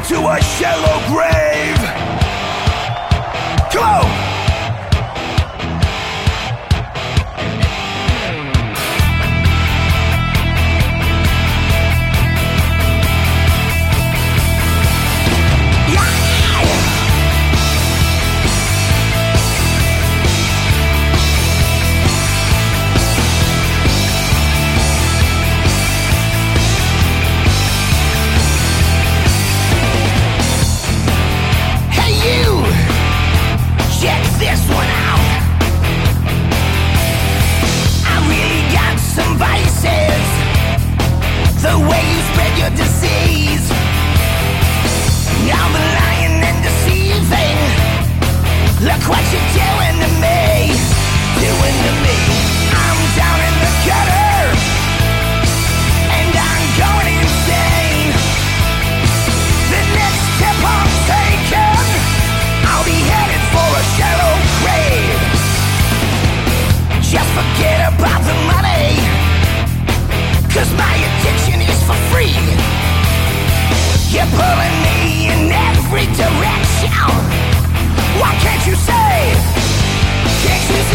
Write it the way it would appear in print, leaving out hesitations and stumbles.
to a shallow grave. Come on! The way you spread your disease, I'm lying and deceiving. Look what you're doing to me, doing to me. I'm down in the gutter, and I'm going insane. The next step I'm taking, I'll be headed for a shallow grave. Just forget about the money, 'cause my addiction is for free. You're pulling me in every direction. Why can't you say? Can't you